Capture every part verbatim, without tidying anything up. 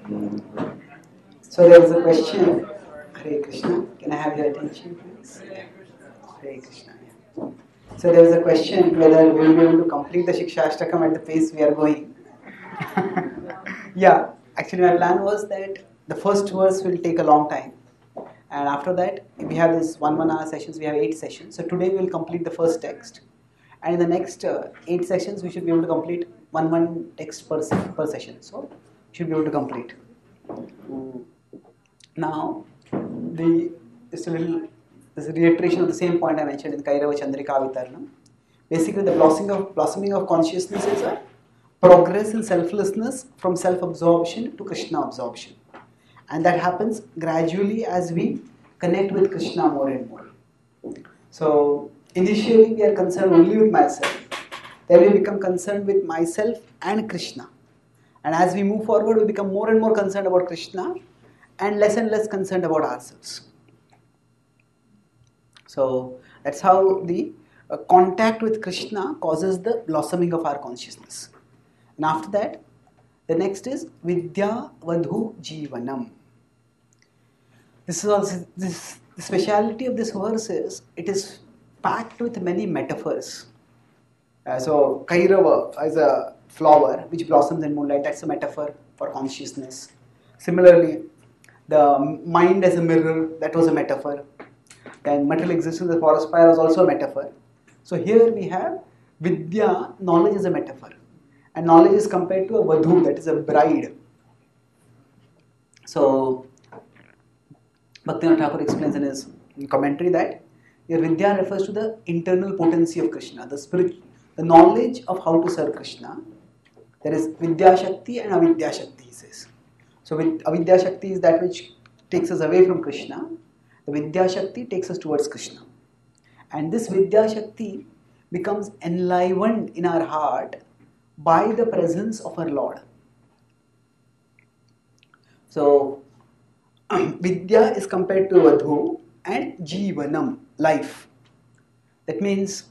So there was a question. Hare Krishna. Can I have your attention, please? Hare Krishna. Yeah. So there was a question whether we will be able to complete the Shikshashtakam at the pace we are going. Yeah, actually my plan was that the first verse will take a long time. And after that, we have this one one hour sessions, we have eight sessions. So today we will complete the first text. And in the next uh, eight sessions, we should be able to complete one one text per, se- per session. So we should be able to complete. Now, the just a little this is a reiteration of the same point I mentioned in Kairava Chandrika Vitarnam. Basically, the blossoming of, blossoming of consciousness is a progress in selflessness from self-absorption to Krishna absorption. And that happens gradually as we connect with Krishna more and more. So, initially we are concerned only with myself. Then we become concerned with myself and Krishna. And as we move forward, we become more and more concerned about Krishna and less and less concerned about ourselves. So, that's how the uh, contact with Krishna causes the blossoming of our consciousness. And after that, the next is Vidya Vadhu Jivanam. This is also, this, the speciality of this verse is it is packed with many metaphors. Uh, so Kairava is a flower which blossoms in moonlight. That's a metaphor for consciousness. Similarly, the mind as a mirror, that was a metaphor. Then material existence as a forest fire was also a metaphor. So here we have Vidya, knowledge is a metaphor. And knowledge is compared to a Vadhu, that is a bride. So Bhaktivinoda Thakur explains in his commentary that your Vidya refers to the internal potency of Krishna, the spirit, the knowledge of how to serve Krishna. There is Vidya Shakti and Avidya Shakti, he says. So with Avidya Shakti is that which takes us away from Krishna. The Vidya Shakti takes us towards Krishna. And this Vidya Shakti becomes enlivened in our heart by the presence of our Lord. So Vidya is compared to Vadhu and Jivanam, life. That means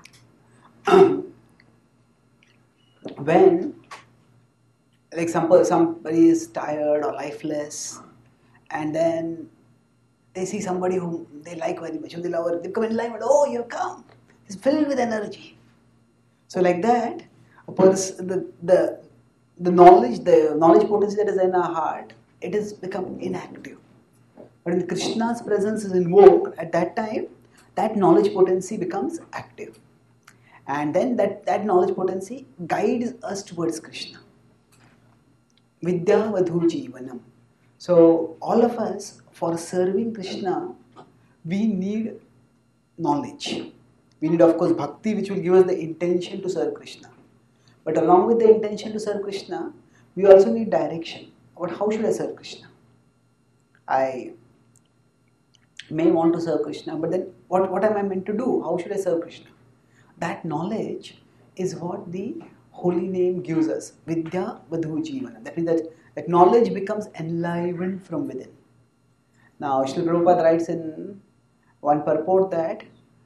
when like some, somebody is tired or lifeless and then they see somebody whom they like very much, whom they love, they become enlivened. Oh, you have come. It's filled with energy. So like that, a person, the, the, the knowledge, the knowledge potency that is in our heart, it has become inactive. But when Krishna's presence is invoked, at that time, that knowledge potency becomes active. And then that, that knowledge potency guides us towards Krishna. Vidya Vadhu Jivanam. So all of us, for serving Krishna, we need knowledge. We need, of course, bhakti, which will give us the intention to serve Krishna. But along with the intention to serve Krishna, we also need direction about how should I serve Krishna. I may want to serve Krishna, but then what, what am I meant to do? How should I serve Krishna? That knowledge is what the holy name gives us. Vidya Vadhu Jivana. That means that, that knowledge becomes enlivened from within. Now, Srila Prabhupada writes in one purport that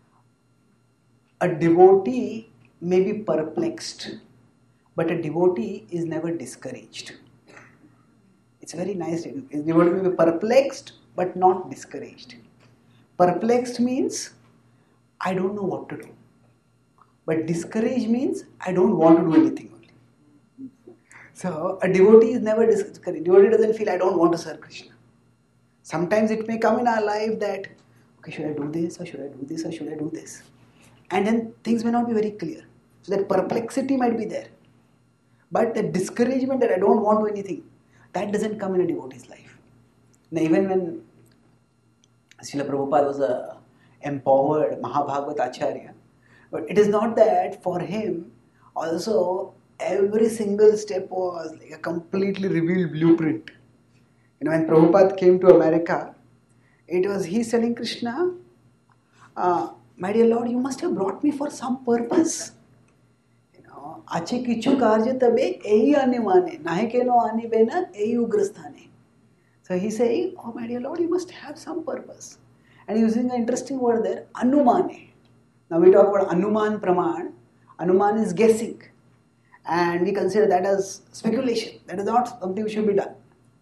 a devotee may be perplexed, but a devotee is never discouraged. It's very nice. A devotee may be perplexed, but not discouraged. Perplexed means, I don't know what to do. But discouraged means, I don't want to do anything only. So, a devotee is never discouraged. A devotee doesn't feel, I don't want to serve Krishna. Sometimes it may come in our life that, okay, should I do this, or should I do this, or should I do this? And then things may not be very clear. So that perplexity might be there. But the discouragement that I don't want to do anything, that doesn't come in a devotee's life. Now even when Srila Prabhupada was a empowered Mahabhagavat Acharya, but it is not that for him also every single step was like a completely revealed blueprint. You know, when Prabhupada came to America, it was he telling Krishna, uh, my dear Lord, you must have brought me for some purpose. You know, ache kichu karya tabe ehi ane mane, nahe keno ane bena ehi ugrasthane. So he saying, oh my dear Lord, you must have some purpose. And using an interesting word there, anumane. Now we talk about anuman praman. Anuman is guessing. And we consider that as speculation. That is not something which should be done.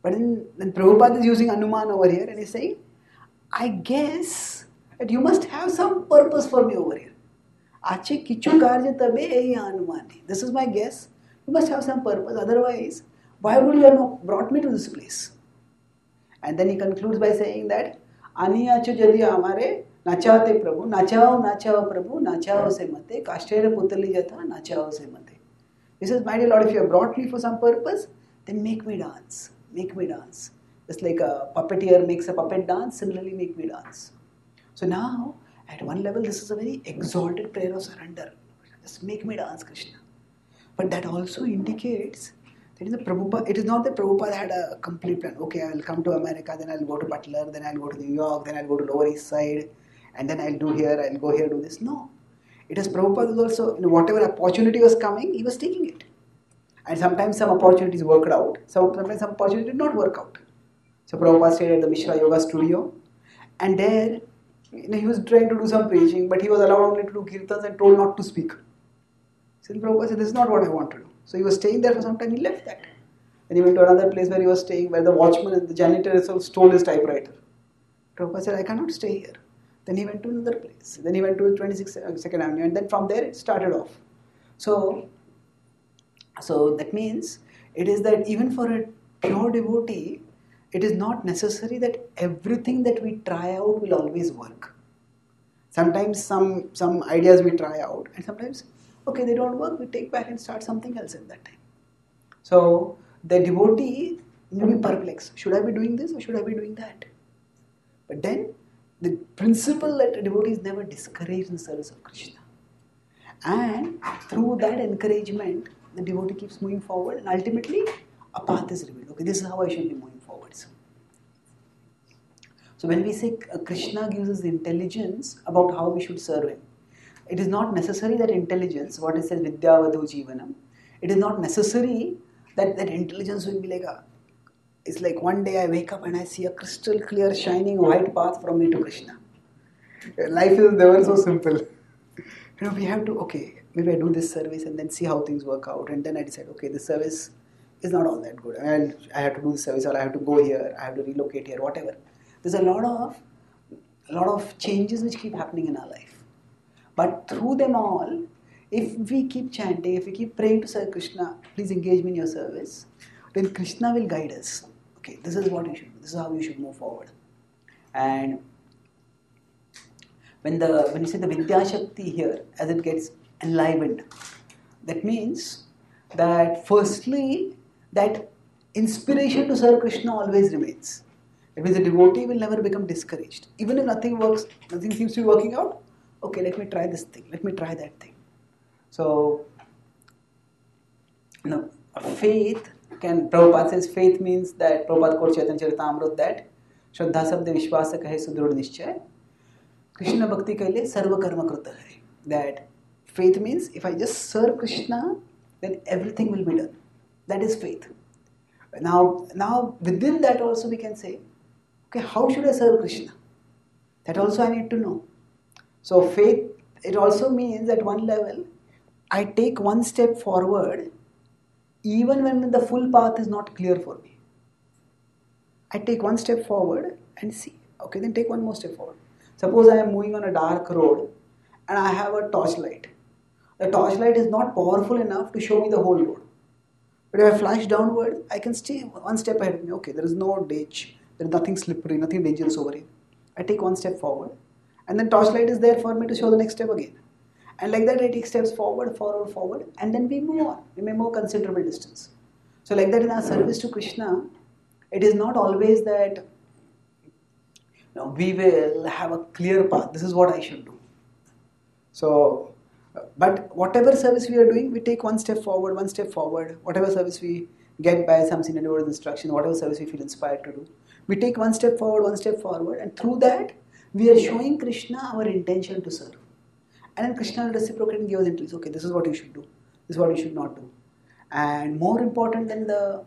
But then, then Prabhupada is using Anuman over here and he's saying, I guess that you must have some purpose for me over here. Ache kichu karya tabe eiya Anumani. This is my guess. You must have some purpose. Otherwise, why would you have not brought me to this place? And then he concludes by saying that Aniyachu jadi amare nachate Prabhu, nachao nachao Prabhu, nachao se mate, kashtera putali jata, nachao se mate. He says, my dear Lord, if you have brought me for some purpose, then make me dance. Make me dance. Just like a puppeteer makes a puppet dance, similarly make me dance. So now, at one level, this is a very exalted prayer of surrender. Just make me dance, Krishna. But that also indicates that in the Prabhupada, it is not that Prabhupada had a complete plan. Okay, I will come to America, then I will go to Butler, then I will go to New York, then I will go to Lower East Side, and then I will do here, I will go here, do this. No. It is Prabhupada was also, you know, whatever opportunity was coming, he was taking it. And sometimes some opportunities worked out, sometimes some opportunities did not work out. So Prabhupada stayed at the Mishra Yoga studio, and there, you know, he was trying to do some preaching, but he was allowed only to do kirtans and told not to speak. So Prabhupada said, this is not what I want to do. So he was staying there for some time, he left that. Then he went to another place where he was staying, where the watchman and the janitor himself stole his typewriter. Prabhupada said, I cannot stay here. Then he went to another place. Then he went to twenty-second Avenue, and then from there it started off. So, so that means it is that even for a pure devotee, it is not necessary that everything that we try out will always work. Sometimes some, some ideas we try out, and sometimes, okay, they don't work, we take back and start something else at that time. So the devotee may be perplexed. Should I be doing this or should I be doing that? But then the principle that a devotee is never discouraged in the service of Krishna. And through that encouragement, the devotee keeps moving forward, and ultimately a path is revealed. Okay, this is how I should be moving forward. So when we say Krishna gives us intelligence about how we should serve him, it is not necessary that intelligence, what it says, Vidyavadhu Jivanam, it is not necessary that that intelligence will be like a, it's like one day I wake up and I see a crystal clear shining white path from me to Krishna. Life is never so simple. You know, we have to, okay, maybe I do this service and then see how things work out, and then I decide, okay, this service is not all that good. I, I have to do this service, or I have to go here, I have to relocate here, whatever. There's a lot of, a lot of changes which keep happening in our life. But through them all, if we keep chanting, if we keep praying to Sir Krishna, please engage me in your service, then Krishna will guide us. Okay, this is what you should do. This is how you should move forward. And when the when you say the Vidya Shakti here, as it gets enlivened, that means that firstly, that inspiration to serve Krishna always remains. It means the devotee will never become discouraged. Even if nothing works, nothing seems to be working out, okay, let me try this thing, let me try that thing. So, you know, faith can, Prabhupada says faith means that, Prabhupada quotes Chaitanya Charitamrita that, Shraddha Sabde Vishwasa Kahe Sudhrud Nishchay, Krishna Bhakti Kaile Sarva Karma Kruta Hai. That faith means if I just serve Krishna, then everything will be done. That is faith. Now, now within that also we can say, okay, how should I serve Krishna? That also I need to know. So faith, it also means at one level, I take one step forward even when the full path is not clear for me. I take one step forward and see. Okay, then take one more step forward. Suppose I am moving on a dark road and I have a torchlight. The torchlight is not powerful enough to show me the whole road. But if I flash downward, I can stay one step ahead of me. Okay, there is no ditch, there is nothing slippery, nothing dangerous over here. I take one step forward, and then torchlight is there for me to show the next step again. And like that I take steps forward, forward, forward, and then we move on. We may move considerable distance. So like that in our service to Krishna, it is not always that you know, we will have a clear path. This is what I should do. So, but whatever service we are doing, we take one step forward, one step forward. Whatever service we get by some senior devotee's instruction, whatever service we feel inspired to do, we take one step forward, one step forward, and through that, we are showing Krishna our intention to serve. And then Krishna will reciprocate and give us intelligence. Okay, this is what you should do. This is what you should not do. And more important than the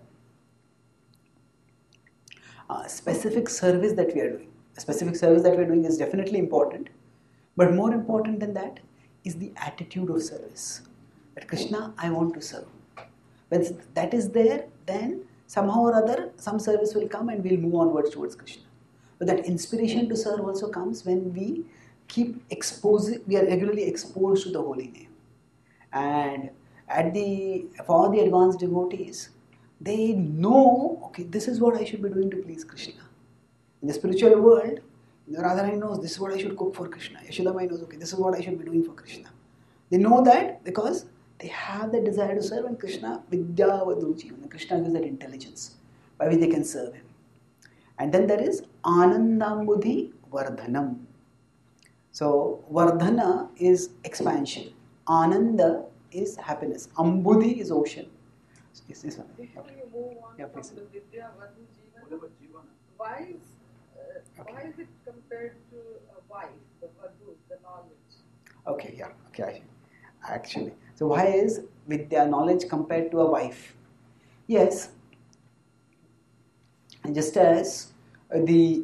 uh, specific service that we are doing. A specific service that we are doing is definitely important. But more important than that is the attitude of service. That Krishna, I want to serve. When that is there, then somehow or other, some service will come and we'll move onwards towards Krishna. But that inspiration to serve also comes when we keep exposing, we are regularly exposed to the holy name. And at the for the advanced devotees, they know, okay, this is what I should be doing to please Krishna. In the spiritual world, Radharani knows this is what I should cook for Krishna. Yashodamai knows, okay, this is what I should be doing for Krishna. They know that because they have the desire to serve, and Krishna, Vidya Vadruchi, and Krishna gives that intelligence by which they can serve him. And then there is Anandambudhi Vardhanam. So Vardhana is expansion. Ananda is happiness. Ambudhi is ocean. So is this one? Before you move on Yeah, from please. the Vidya Vadhu Jivana, why is, uh, Okay. why is it compared to a wife, the Vadhu, the knowledge? Okay, yeah, okay. Actually, so why is Vidya knowledge compared to a wife? Yes, and just as uh, the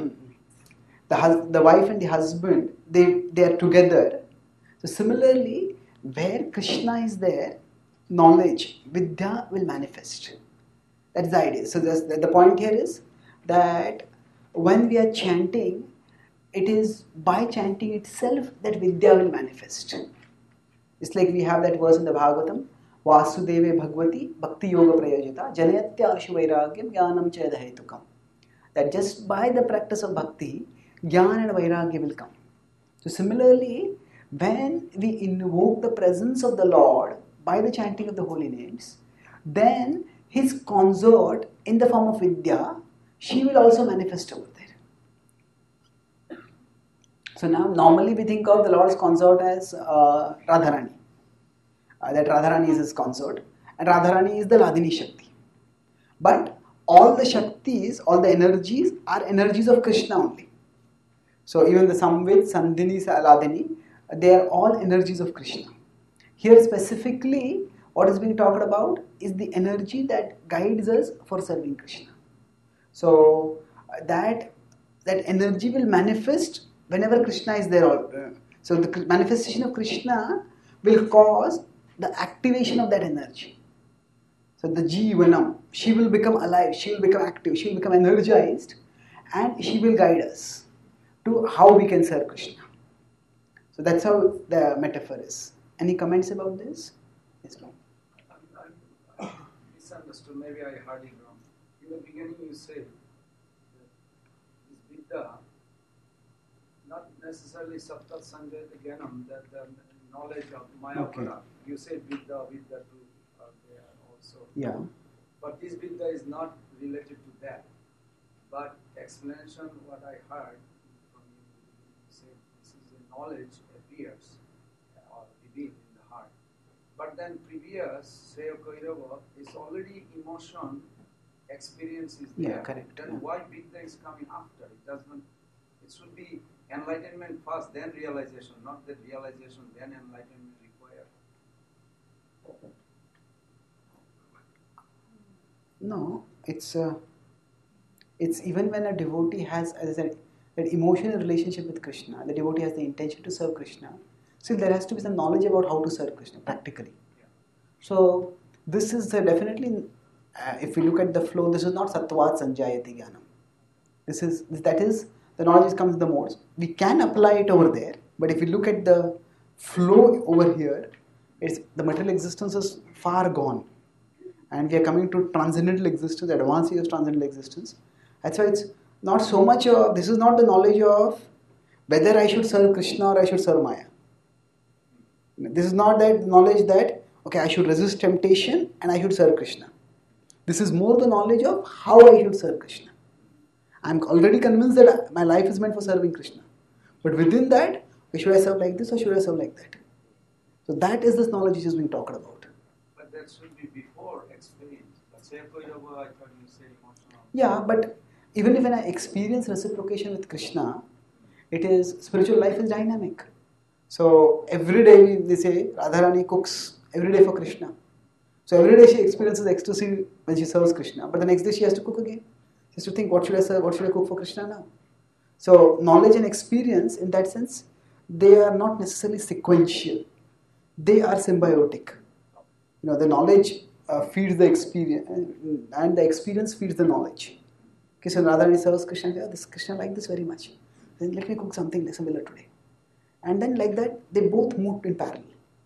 the hus- the wife and the husband, they they are together. So similarly, where Krishna is there, knowledge, Vidya will manifest. That's the idea. So that's, the, the point here is that when we are chanting, it is by chanting itself that Vidya will manifest. It's like we have that verse in the Bhagavatam, Vasudeve Bhagavati Bhakti Yoga Prayojita Janayatya Ashu Vairagyam Jnanam Cheda Hetukam. That just by the practice of bhakti, Jnana and Vairagya will come. So similarly, when we invoke the presence of the Lord by the chanting of the holy names, then his consort in the form of Vidya, she will also manifest over there. So now normally we think of the Lord's consort as uh, Radharani. Uh, that Radharani is his consort, and Radharani is the Ladini Shakti. But all the Shaktis, all the energies are energies of Krishna only. So even the Samvit, Sandhini, Ladini, they are all energies of Krishna. Here specifically, what is being talked about is the energy that guides us for serving Krishna. So uh, that that energy will manifest whenever Krishna is there. Uh, so the manifestation of Krishna will cause the activation of that energy. So the Jivanam, she will become alive, she will become active, she will become energized, and she will guide us to how we can serve Krishna. So that's how the metaphor is. Any comments about this? Yes, ma'am. I misunderstood, maybe I heard it wrong. In the beginning you said that this Vidya, not necessarily Sattat Sanjay Gyanam, that the knowledge of Maya Okay. Para. You said Vidya, Vidya too, are there also. Yeah. But this Vidya is not related to that. But explanation, what I heard from you, you said this is a knowledge appears or revealed in the heart. But then previous, say, Kairava, is already emotion, experience is there. Yeah, correct, Then yeah. why Vidya is coming after? It doesn't, it should be enlightenment first, then realization, not that realization, then enlightenment required. No, it's uh, it's even when a devotee has, as I said, that emotional relationship with Krishna, the devotee has the intention to serve Krishna. So there has to be some knowledge about how to serve Krishna practically. Yeah. So this is uh, definitely, uh, if we look at the flow, this is not Sattvat Sanjayati Jnanam. This is that is the knowledge comes in the modes. We can apply it over there, but if we look at the flow over here, it's the material existence is far gone. And we are coming to transcendental existence, advanced stage of transcendental existence. That's why it's not so much of, this is not the knowledge of whether I should serve Krishna or I should serve Maya. This is not that knowledge that, okay, I should resist temptation and I should serve Krishna. This is more the knowledge of how I should serve Krishna. I'm already convinced that my life is meant for serving Krishna. But within that, should I serve like this or should I serve like that? So that is this knowledge which is being talked about. But that should be before experience. But say Kairava, I thought you said emotional. Yeah, but even if when I experience reciprocation with Krishna, it is, spiritual life is dynamic. So every day we, they say Radharani cooks every day for Krishna. So every day she experiences ecstasy when she serves Krishna. But the next day she has to cook again. She has to think, what should I serve, what should I cook for Krishna now? So knowledge and experience in that sense, they are not necessarily sequential. They are symbiotic. You know, the knowledge uh, feeds the experience, and the experience feeds the knowledge. Okay, so Radharani serves Krishna. Oh, this Krishna like this very much. Then let me cook something similar today. And then like that, they both moved in parallel.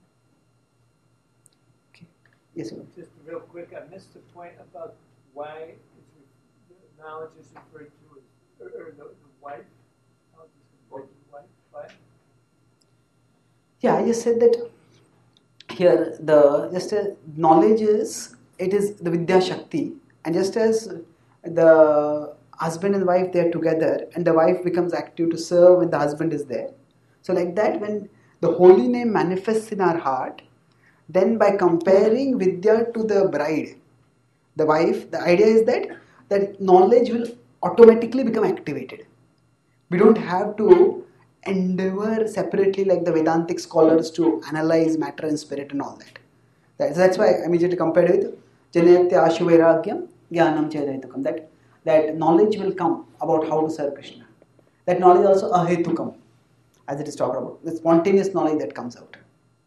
Okay. Yes, sir. Just real quick, I missed the point about why it's, the knowledge is referred to as, or, or the, the wife. Knowledge is referred to the wife. Why? Yeah, I just said that here the just uh, knowledge is it is the Vidya Shakti, and just as the husband and wife they are together, and the wife becomes active to serve when the husband is there. So like that, when the holy name manifests in our heart, then by comparing Vidya to the bride, the wife, the idea is that that knowledge will automatically become activated. We don't have to endeavor separately like the Vedantic scholars to analyze matter and spirit and all that. That's, that's why I immediately compared with Janayatya Ashuvairagyam Jnanam Chedaitukam. That, that knowledge will come about how to serve Krishna. That knowledge also ahetukam, as it is talked about. The spontaneous knowledge that comes out.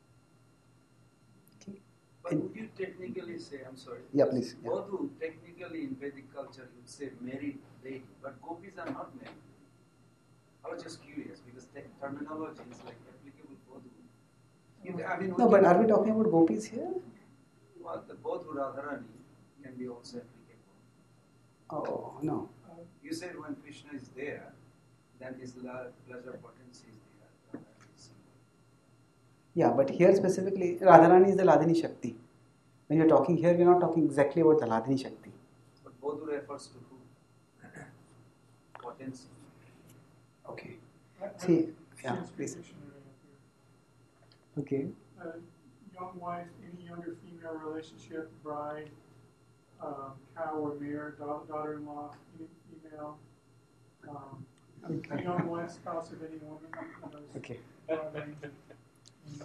Okay. But And, would you technically say, I'm sorry. yeah, please. Yeah. Bodhu, technically in Vedic culture, you would say married lady, but gopis are not married. I was just curious because the terminology is like applicable Bodhu. You, I mean, No, but are we talking about gopis here? well, the Bodhu Radharani can be also applicable. Oh, no. You said when Krishna is there, then his love, pleasure potency is there. Radharani is symbol. Yeah, but here specifically, Radharani is the Ladini Shakti. When you're talking here, we're not talking exactly about the Ladini Shakti. But Bodhu refers to who? Potency. Okay. I- I- See, yeah, Sanskrit please. dictionary up Okay. here. Uh, young wife, any younger female relationship, bride, um, cow or mare, da- daughter-in-law, fe- female, um, Okay. young wife, spouse of any woman. you know, Okay. um,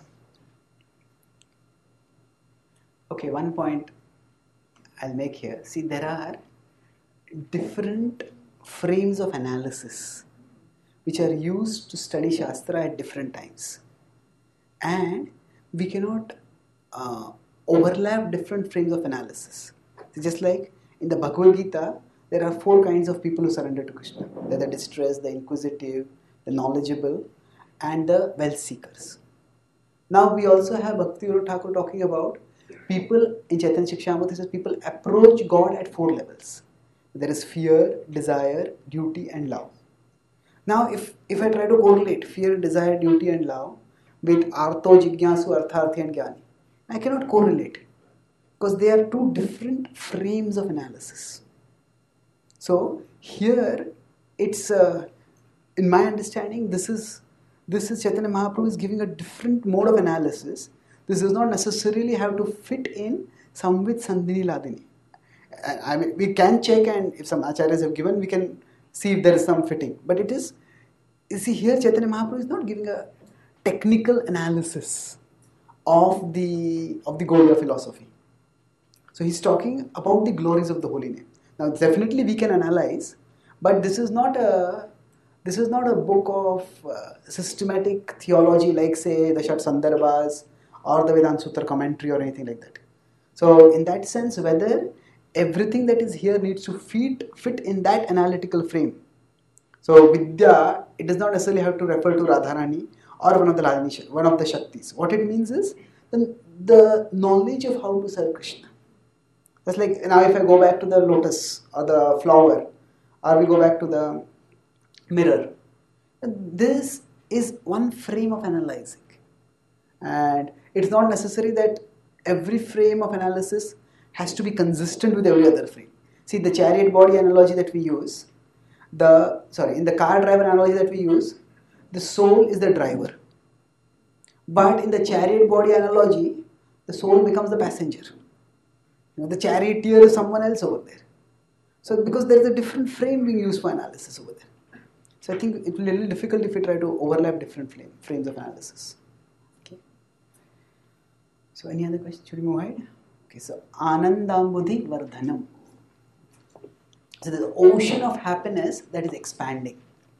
Okay, one point I'll make here. See, there are different frames of analysis which are used to study Shastra at different times. And we cannot uh, overlap different frames of analysis. So just like in the Bhagavad Gita, there are four kinds of people who surrender to Krishna. They're the distressed, the inquisitive, the knowledgeable, and the wealth seekers. Now we also have Bhakti Vinod Thakur talking about people in Chaitanya Shikshamrita. He says people approach God at four levels. There is fear, desire, duty, and love. Now, if, if I try to correlate fear, desire, duty, and love with Artho, Jigyasu, Artharthi, and Jnani, I cannot correlate because they are two different frames of analysis. So here, it's uh, in my understanding, this is this is Chaitanya Mahaprabhu is giving a different mode of analysis. This does not necessarily have to fit in Samvit Sandhini Ladini. I mean, we can check, and if some acharyas have given, we can see if there is some fitting. But it is, you see, here Chaitanya Mahaprabhu is not giving a technical analysis of the of the Gaudiya philosophy. So he's talking about the glories of the holy name. Now, definitely we can analyze, but this is not a this is not a book of uh, systematic theology like, say, the Shat Sandarbhas or the Vedanta Sutra commentary or anything like that. So, in that sense, whether everything that is here needs to fit, fit in that analytical frame. So, Vidya, it does not necessarily have to refer to Radharani or one of the Ladini, one of the Shaktis. What it means is the, the knowledge of how to serve Krishna. That's like, now if I go back to the lotus or the flower, or we go back to the mirror, this is one frame of analyzing. And it's not necessary that every frame of analysis has to be consistent with every other frame. See, the chariot body analogy that we use, the sorry, in the car driver analogy that we use, the soul is the driver. But in the chariot body analogy, the soul becomes the passenger. You know, the charioteer is someone else over there. So because there is a different frame being used for analysis over there. So I think it will be a little difficult if we try to overlap different frame, frames of analysis. Okay. So any other questions? Should we move ahead? Okay, so Anandambudhi Vardhanam. So there's an ocean of happiness that is expanding.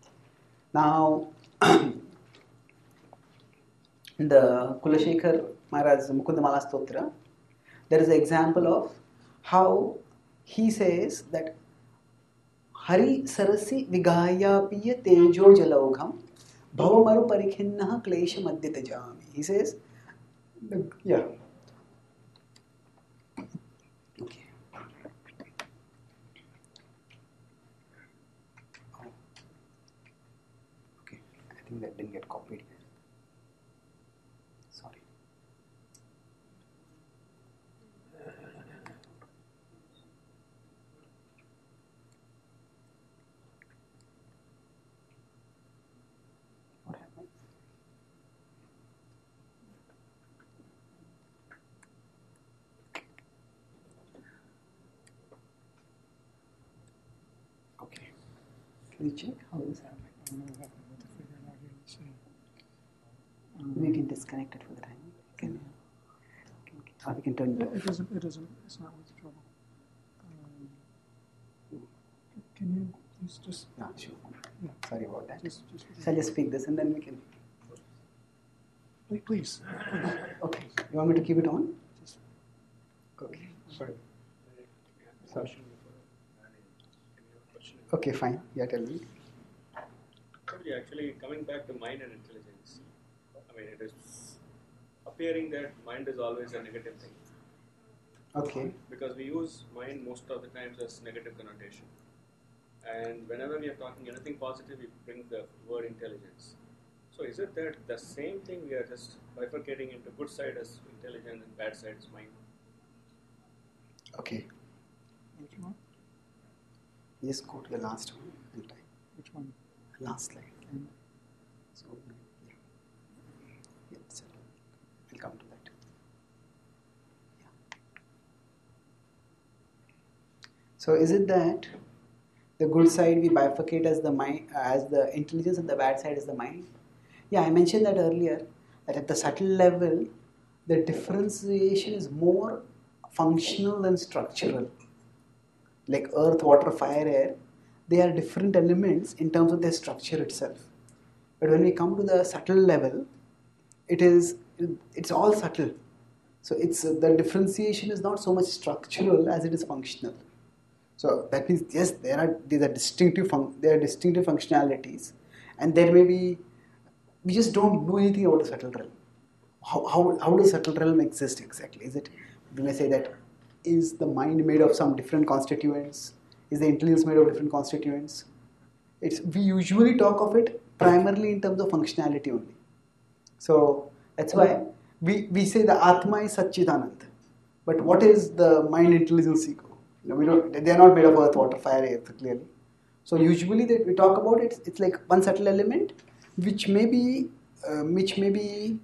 Now, in the Kulashekar Maharaj Mukundamala Stotra, there is an example of how he says that Hari Sarasi Vigaya Piya Tejo Jalaugham Bhavamaru Parikhinnaha Klesha Madhyata Jami. He says, yeah. Okay. Oh. Okay. I think that didn't get copied. Sorry. What happened? Okay. Can you check how this happened? I don't know what happened to figure it out here. Let's see. We can disconnect it for the time. Can, can, or we can turn it It, off. it doesn't. It doesn't. It's not worth the trouble. Um, can you please just Yeah, sure. Yeah. Sorry about that. just just So I'll just speak this and then we can. please please, please. Okay. You want me to keep it on? Just, Okay. Sorry. Sorry. Okay, fine. Yeah, tell me. Sorry, actually, coming back to mind and intelligence, I mean, it is appearing that mind is always a negative thing. Okay. Because we use mind most of the times as negative connotation. And whenever we are talking anything positive, we bring the word intelligence. So is it that the same thing we are just bifurcating into good side as intelligence and bad side as mind? Okay. which one? Just go to the last one and type. Which one? Last slide. And So, yeah. Yeah, so we'll come to that. Yeah. So is it that the good side we bifurcate as the mind, as the intelligence, and the bad side is the mind? Yeah, I mentioned that earlier, that at the subtle level, the differentiation is more functional than structural. Like earth, water, fire, air, they are different elements in terms of their structure itself. But when we come to the subtle level, it is it's all subtle. So it's uh, the differentiation is not so much structural as it is functional. So that means yes, there are these are distinctive fun- there are distinctive functionalities, and there may be we just don't know anything about the subtle realm. How how how does subtle realm exist exactly? Is it we may say that is the mind made of some different constituents? Is the intelligence made of different constituents? It's we usually talk of it primarily in terms of functionality only. So that's why we, we say the Atma is Satchidanand. But what is the mind intelligence ego? You know, we don't, they are not made of earth, water, fire, air, clearly. So usually that we talk about it, it's like one subtle element which may be, uh, which may be,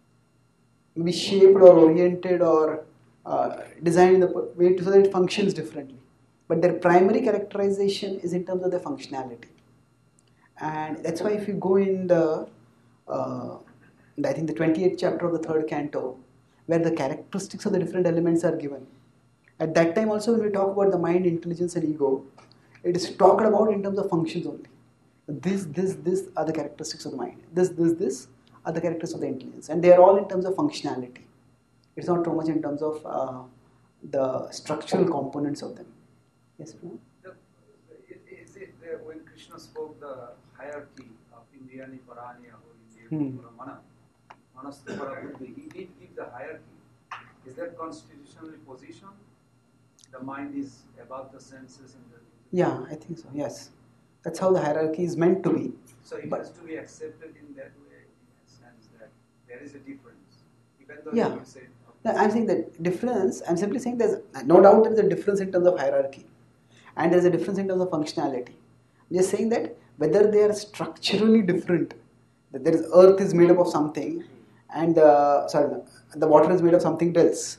be shaped or oriented or uh, designed in the way so that it functions differently. But their primary characterization is in terms of their functionality. And that's why if you go in the, uh, I think the twenty-eighth chapter of the third canto, where the characteristics of the different elements are given. At that time also when we talk about the mind, intelligence and ego, it is talked about in terms of functions only. This, this, this are the characteristics of the mind. This, this, this are the characteristics of the intelligence. And they are all in terms of functionality. It's not so much in terms of uh, the structural components of them. Yes, Pranav? The, is it uh, when Krishna spoke the hierarchy of Indriyani, Parani, Hmm. Mana, Manastu Parabuddhi, he did give the hierarchy. Is that constitutionally position? The mind is above the senses and the... Yeah, I think so, yes. That's how the hierarchy is meant to be. So it But- has to be accepted in that way, in a sense that there is a difference. Even though Yeah. you say... No, I'm saying that difference, I'm simply saying there's no doubt there's a difference in terms of hierarchy. And there's a difference in terms of functionality. I'm just saying that whether they are structurally different, that there is earth is made up of something and uh, sorry, the water is made of something else.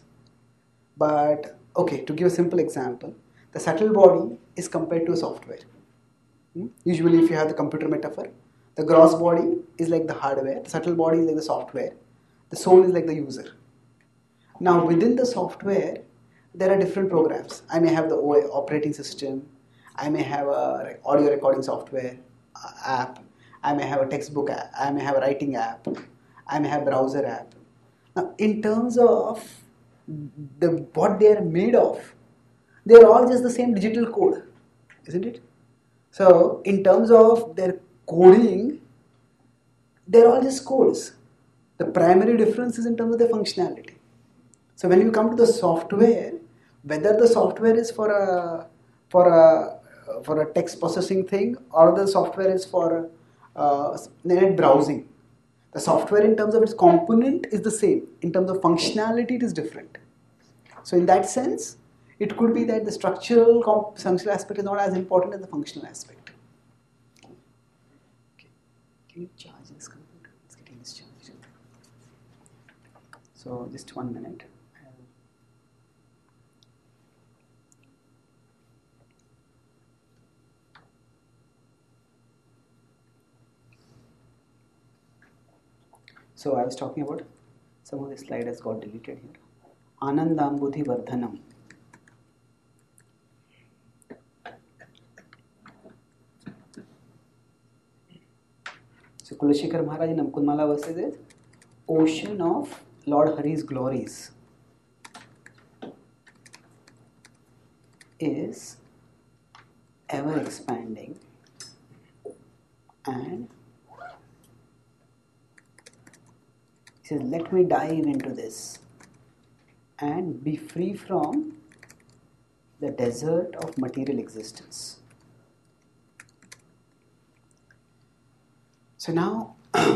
But okay, to give a simple example, the subtle body is compared to a software. Hmm? Usually if you have the computer metaphor, the gross body is like the hardware, the subtle body is like the software, the soul is like the user. Now within the software, there are different programs. I may have the operating system, I may have a audio recording software uh, app, I may have a textbook app, I may have a writing app, I may have a browser app. Now in terms of the what they are made of, they are all just the same digital code, isn't it? So in terms of their coding, they are all just codes. The primary difference is in terms of their functionality. So when you come to the software, whether the software is for a for a for a text processing thing or the software is for uh, net browsing, the software in terms of its component is the same. In terms of functionality, it is different. So in that sense, it could be that the structural comp- functional aspect is not as important as the functional aspect. Okay. Can you charge this computer? It's getting discharged. So just one minute. So I was talking about, some of the slide has got deleted here. Anandambudhi Vardhanam. So Kulashekar Maharaj in Amkunmala verses is ocean of Lord Hari's glories is ever expanding and he says, let me dive into this and be free from the desert of material existence. So now,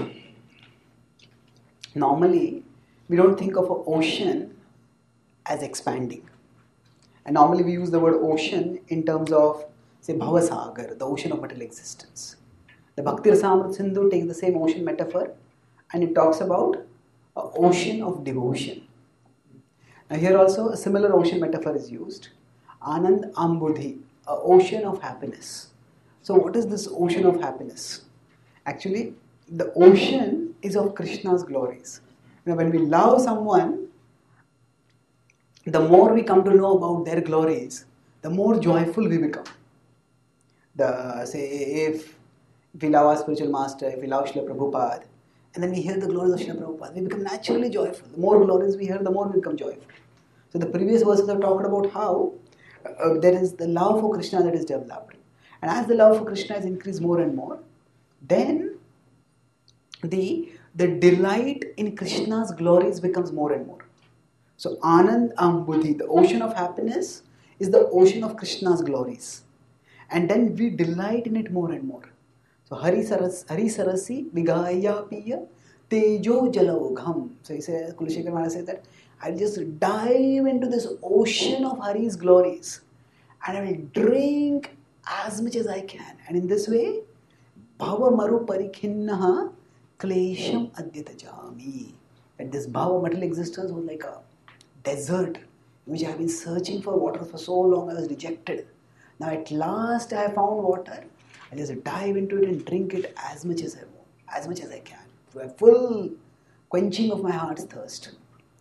normally we don't think of an ocean as expanding. And normally we use the word ocean in terms of, say, Bhavasagar, the ocean of material existence. The Bhakti Rasamrita Sindhu takes the same ocean metaphor and it talks about an ocean of devotion. Now here also a similar ocean metaphor is used. Anand Ambudhi, an ocean of happiness. So what is this ocean of happiness? Actually, the ocean is of Krishna's glories. You know, when we love someone, the more we come to know about their glories, the more joyful we become. The say if we love our spiritual master, if we love Srila Prabhupada, and then we hear the glories of Srila Prabhupada, we become naturally joyful. The more glories we hear, the more we become joyful. So the previous verses have talked about how uh, there is the love for Krishna that is developed. And as the love for Krishna is increased more and more, then the, the delight in Krishna's glories becomes more and more. So Anand Ambudhi, the ocean of happiness, is the ocean of Krishna's glories. And then we delight in it more and more. So Hari Saras, Hari Sarasi Vigaya Piya Tejo Jalaogham. So he says, Kulashekar Maharaj says that I'll just dive into this ocean of Hari's glories and I will drink as much as I can. And in this way, Bhava Maru Parikhinnaha Klesham Adyatajami. And this Bhava material existence was like a desert in which I have been searching for water for so long. I was rejected. Now at last I have found water. I just dive into it and drink it as much as I want, as much as I can, to a full quenching of my heart's thirst.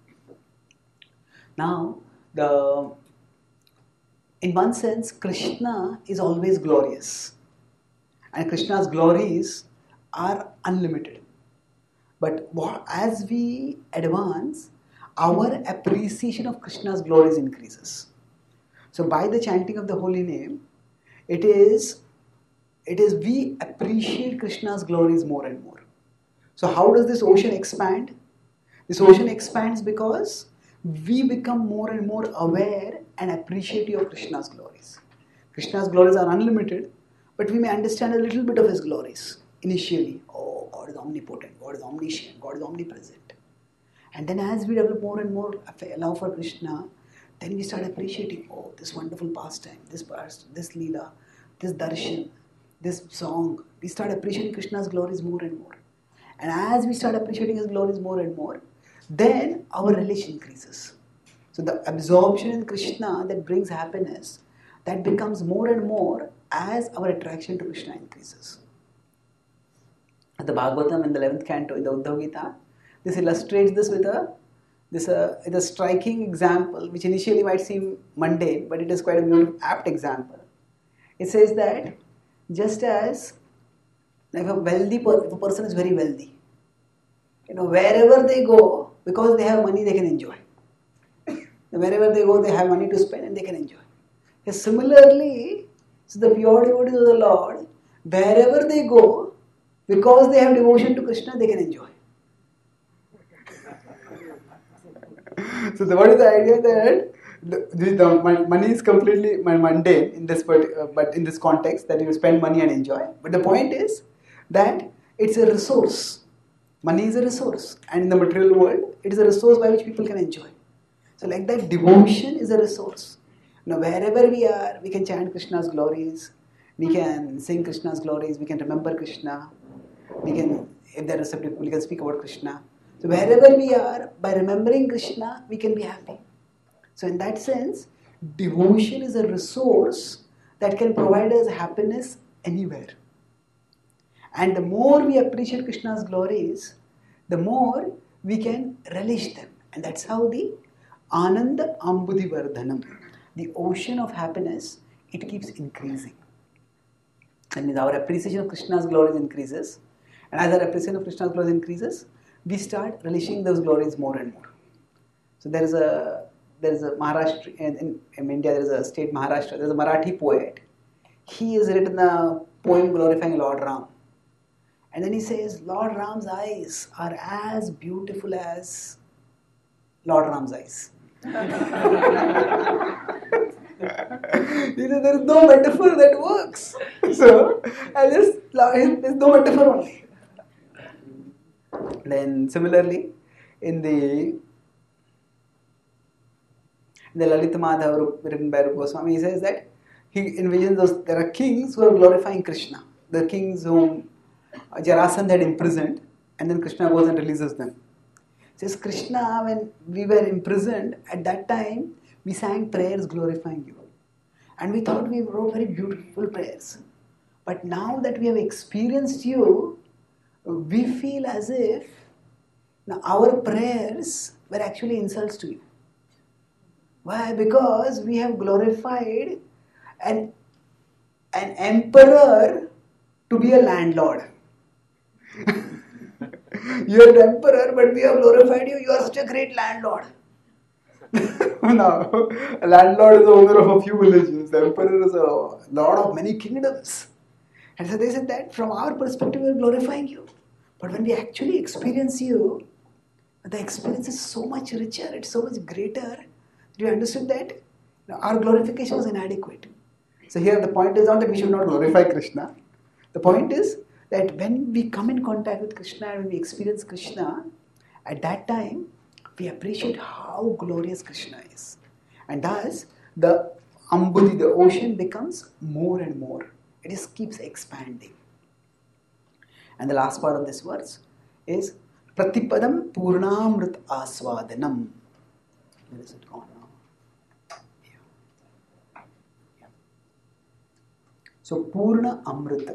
Now, the in one sense, Krishna is always glorious, and Krishna's glories are unlimited. But what, as we advance, our appreciation of Krishna's glories increases. So, by the chanting of the holy name, it is It is we appreciate Krishna's glories more and more. So how does this ocean expand? This ocean expands because we become more and more aware and appreciative of Krishna's glories. Krishna's glories are unlimited, but we may understand a little bit of his glories initially. Oh, God is omnipotent, God is omniscient, God is omnipresent. And then as we develop more and more love for Krishna, then we start appreciating, oh, this wonderful pastime, this past, this leela, this darshan, this song. We start appreciating Krishna's glories more and more. And as we start appreciating his glories more and more, then our relation increases. So the absorption in Krishna that brings happiness, that becomes more and more as our attraction to Krishna increases. At the Bhagavatam in the eleventh canto, in the Uddhav Gita, this illustrates this with a this uh, with a striking example, which initially might seem mundane, but it is quite a beautiful, apt example. It says that just as if a wealthy per- if a person is very wealthy, you know, wherever they go, because they have money, they can enjoy. Wherever they go, they have money to spend and they can enjoy. Yes, similarly, so the pure devotees of the Lord, wherever they go, because they have devotion to Krishna, they can enjoy. So the, what is the idea that the, the, the money is completely mundane in this part, uh, but in this context that you spend money and enjoy. But the point is that it's a resource. Money is a resource, and in the material world, it is a resource by which people can enjoy. So like that, devotion is a resource. Now wherever we are, we can chant Krishna's glories, we can sing Krishna's glories, we can remember Krishna, we can, if there are receptive people, we can speak about Krishna. So wherever we are, by remembering Krishna, we can be happy. So in that sense, devotion is a resource that can provide us happiness anywhere. And the more we appreciate Krishna's glories, the more we can relish them. And that's how the Ananda Ambudhi Vardhanam, the ocean of happiness, it keeps increasing. That means our appreciation of Krishna's glories increases. And as our appreciation of Krishna's glories increases, we start relishing those glories more and more. So there is a there is a Maharashtra in, in India. There is a state Maharashtra. There is a Marathi poet. He has written a poem glorifying Lord Ram, and then he says, Lord Ram's eyes are as beautiful as Lord Ram's eyes. You know, there is no metaphor that works. So I just there's no metaphor only. Then similarly, in the in the Lalita Madhava written by Rupa Goswami, he says that he envisions those there are kings who are glorifying Krishna. The kings whom Jarasandha had imprisoned, and then Krishna goes and releases them. He says, Krishna, when we were imprisoned, at that time we sang prayers glorifying you. And we thought we wrote very beautiful prayers. But now that we have experienced you, we feel as if now our prayers were actually insults to you. Why? Because we have glorified an, an emperor to be a landlord. You are an emperor, but we have glorified you. You are such a great landlord. Now, a landlord is the owner of a few villages. The emperor is a lord of many kingdoms. And so they said that from our perspective, we are glorifying you. But when we actually experience you, the experience is so much richer, it's so much greater. You understood that you know, our glorification was inadequate. So here the point is not that we should not glorify Krishna. The point is that when we come in contact with Krishna and when we experience Krishna, at that time we appreciate how glorious Krishna is. And thus the Ambudhi, the ocean, becomes more and more. It just keeps expanding. And the last part of this verse is Pratipadam Purnamrit Aswadanam. Where is it gone now? Yeah. Yeah. So Purna Amrita.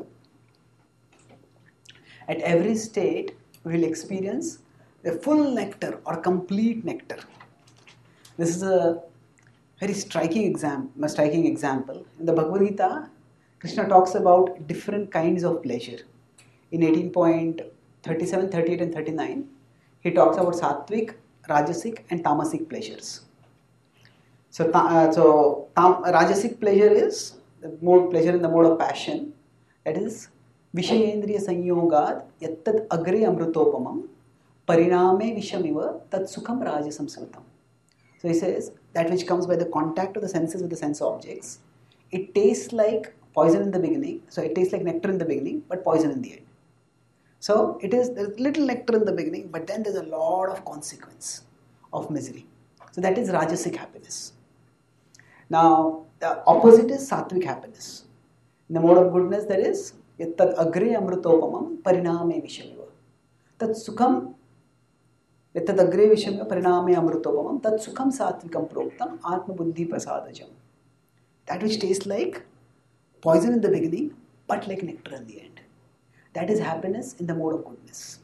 At every state, we will experience a full nectar or complete nectar. This is a very striking example. A striking example. In the Bhagavad Gita, Krishna talks about different kinds of pleasure. In eighteen point thirty-seven, thirty-eight and thirty-nine, he talks about Sattvic, Rajasic and Tamasic pleasures. So, uh, so tam, Rajasic pleasure is the mode, pleasure in the mode of passion. That is Vishayendriya Sanyogad Yattad Agre Amrutopamam Pariname Vishamiva Tat Sukham Rajasam Sritam. So he says that which comes by the contact of the senses with the sense objects, it tastes like poison in the beginning. So it tastes like nectar in the beginning, but poison in the end. So it is there's little nectar in the beginning, but then there's a lot of consequence of misery. So that is Rajasic happiness. Now the opposite is Sattvic happiness. In the mode of goodness there is Yattad Agre Amrutopamam Pariname Vishamiva. Tat Sukham Yattad Agre Vishamiva Pariname Amrutopamam Tat Sukham Sattvikam Proktam Atma Buddhi Prasadajam. That which tastes like poison in the beginning, but like nectar in the end. That is happiness in the mode of goodness.